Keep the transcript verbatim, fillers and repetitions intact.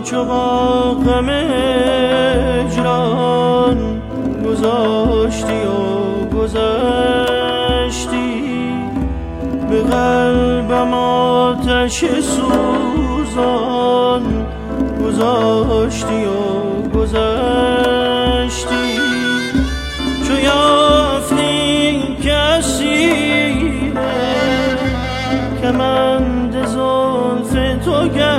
چو با غم هجران گذاشتی و گذشتی، به قلبم آتش سوزان گذاشتی و گذشتی. چو یافتی کسی کمند زلف تو